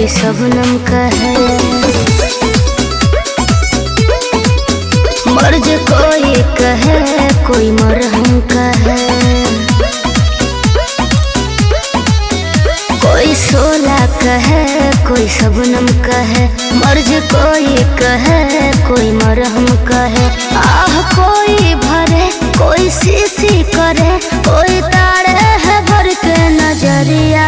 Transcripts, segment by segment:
कोई शबनम का है, मर्ज कोई कहे कोई मरहम का है, कोई सोला कहे कोई शबनम का है, मर्ज कोई कहे कोई मरहम का है। आह कोई भरे कोई शीशी करे, कोई तारे है भर के नजरिया।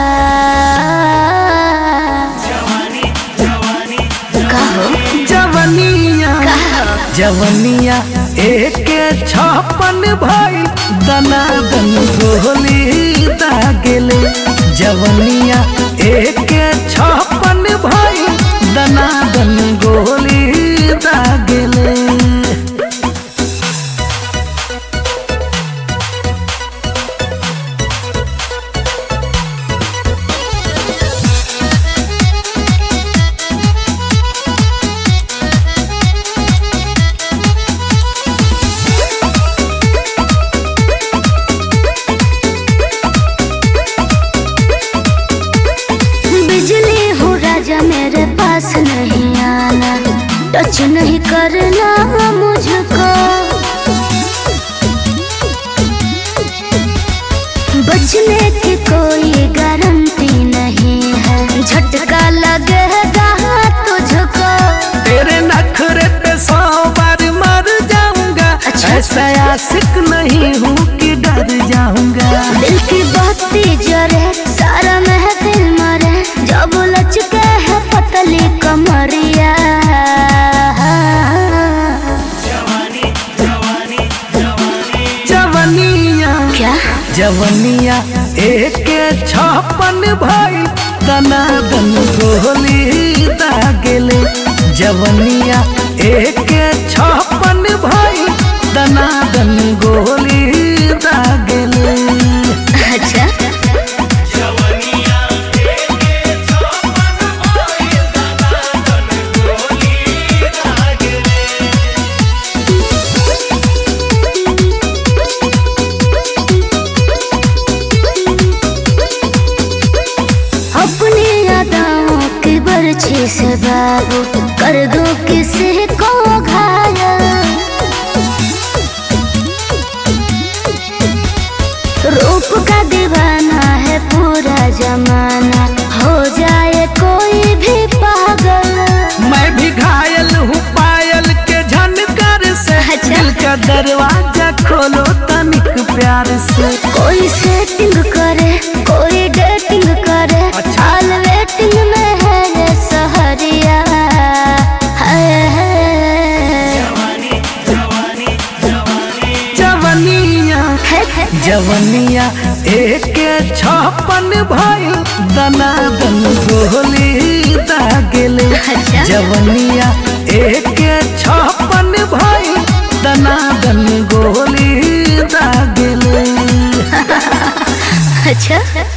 जवनिया एक 56 भाई दना दन गोली दागेले। जवनिया एक 56 भाई दना दन गोली दागेले। मेरे पास नहीं आना, टच नहीं करना मुझको, बचने की कोई गारंटी नहीं है, झटका लगेगा तुझको। तेरे नखरे पे 100 बार मर जाऊंगा। अच्छा। ऐसा आशिक नहीं हूँ कि डर जाऊंगा। दिल की बत्ती जरे सारा महफिल मरे, जब लचके है पतली कमरिया। जवनिया क्या जवनिया एक 56 भाई दना दन गोली दागेले। जवनिया एक 56 भाई दना दन गोली दागेले। अच्छा बर्छी से बाबू कर दो किसी को घायल, रूप का दीवाना है पूरा जमाना, हो जाए कोई भी पागल। मैं भी घायल हूँ पायल के झनकार से। अच्छा। दिल का दरवाजा खोलो तनिक प्यार से। कोई सेटिंग करे कोई डेटिंग करे। अच्छा। ऑल वेटिंग में है ये सहरिया। जवनिया एक 56 भाई दना